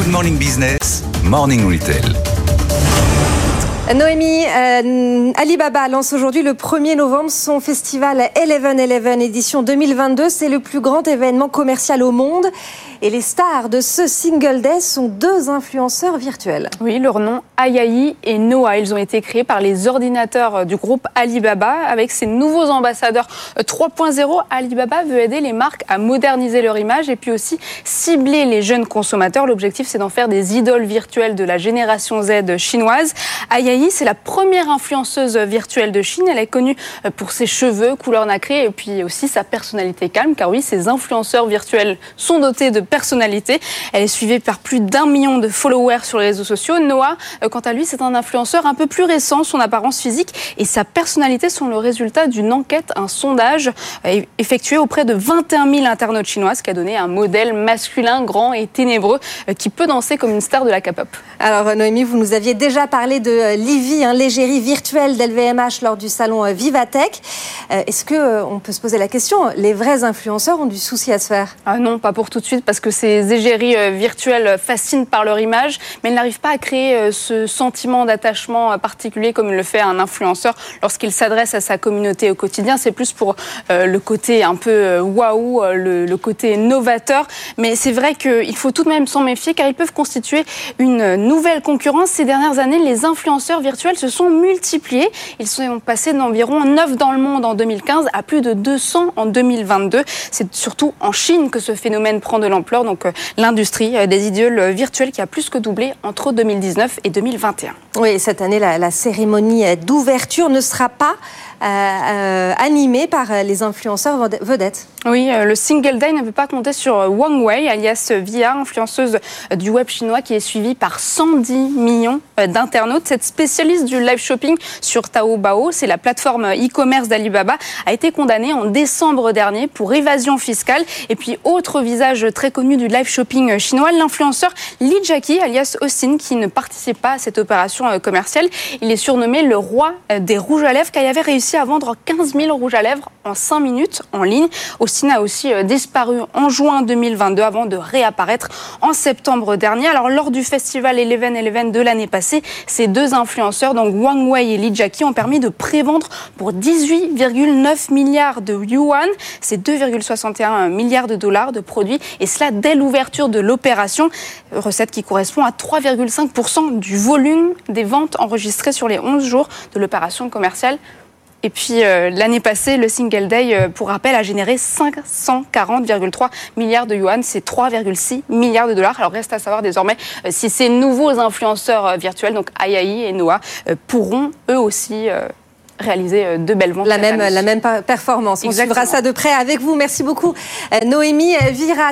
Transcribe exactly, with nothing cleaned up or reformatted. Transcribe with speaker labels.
Speaker 1: Good Morning Business, Morning Retail.
Speaker 2: Noémie, euh, Alibaba lance aujourd'hui le premier novembre son festival Eleven Eleven édition deux mille vingt-deux. C'est le plus grand événement commercial au monde. Et les stars de ce Single Day sont deux influenceurs virtuels.
Speaker 3: Oui, leur nom, Ayahi et Noah. Ils ont été créés par les ordinateurs du groupe Alibaba. Avec ces nouveaux ambassadeurs trois point zéro, Alibaba veut aider les marques à moderniser leur image et puis aussi cibler les jeunes consommateurs. L'objectif, c'est d'en faire des idoles virtuelles de la génération Z chinoise. Ayahi, c'est la première influenceuse virtuelle de Chine. Elle est connue pour ses cheveux, couleur nacrée et puis aussi sa personnalité calme. Car oui, ces influenceurs virtuels sont dotés de personnalité. Elle est suivie par plus d'un million de followers sur les réseaux sociaux. Noah, quant à lui, c'est un influenceur un peu plus récent. Son apparence physique et sa personnalité sont le résultat d'une enquête, un sondage effectué auprès de vingt et un mille internautes chinoises qui a donné un modèle masculin, grand et ténébreux qui peut danser comme une star de la K-pop.
Speaker 2: Alors Noémie, vous nous aviez déjà parlé de Livy, un l'égérie virtuelle d'L V M H lors du salon Vivatech. Est-ce qu'on peut se poser la question, les vrais influenceurs ont du souci à se faire?
Speaker 3: Ah non, pas pour tout de suite, parce que ces égéries virtuelles fascinent par leur image, mais elles n'arrivent pas à créer ce sentiment d'attachement particulier comme le fait un influenceur lorsqu'il s'adresse à sa communauté au quotidien. C'est plus pour euh, le côté un peu waouh, le, le côté novateur. Mais c'est vrai qu'il faut tout de même s'en méfier car ils peuvent constituer une nouvelle concurrence. Ces dernières années, les influenceurs virtuels se sont multipliés. Ils sont passés d'environ neuf dans le monde en deux mille quinze à plus de deux cents en deux mille vingt-deux. C'est surtout en Chine que ce phénomène prend de l'ampleur. Donc euh, l'industrie euh, des idoles virtuelles qui a plus que doublé entre deux mille dix-neuf et deux mille vingt et un.
Speaker 2: Oui, cette année, la, la cérémonie d'ouverture ne sera pas euh, euh, animée par les influenceurs vedettes.
Speaker 3: Oui, euh, le Single Day ne peut pas compter sur Wang Wei, alias Via, influenceuse du web chinois qui est suivie par cent dix millions d'internautes. Cette spécialiste du live shopping sur Taobao, c'est la plateforme e-commerce d'Alibaba, a été condamnée en décembre dernier pour évasion fiscale. Et puis, autre visage très connu du live shopping chinois, l'influenceur Li Jiaqi, alias Austin, qui ne participe pas à cette opération commerciale. Il est surnommé le roi des rouges à lèvres car il avait réussi à vendre quinze mille rouges à lèvres en cinq minutes en ligne. Austin a aussi disparu en juin deux mille vingt-deux avant de réapparaître en septembre dernier. Alors, lors du festival Eleven Eleven de l'année passée, ces deux influenceurs, donc Wang Wei et Li Jiaqi, ont permis de prévendre pour dix-huit virgule neuf milliards de yuan. C'est deux virgule soixante et un milliards de dollars de produits. Et cela dès l'ouverture de l'opération. Recette qui correspond à trois virgule cinq pour cent du volume des ventes enregistrées sur les onze jours de l'opération commerciale. Et puis, euh, l'année passée, le Single Day, euh, pour rappel, a généré cinq cent quarante virgule trois milliards de yuan. C'est trois virgule six milliards de dollars. Alors, reste à savoir désormais euh, si ces nouveaux influenceurs euh, virtuels, donc Ayahi et Noah, euh, pourront eux aussi euh, réaliser euh, de belles ventes.
Speaker 2: La même, la même performance. On
Speaker 3: Exactement.
Speaker 2: suivra ça de près avec vous. Merci beaucoup, Noémie Vira.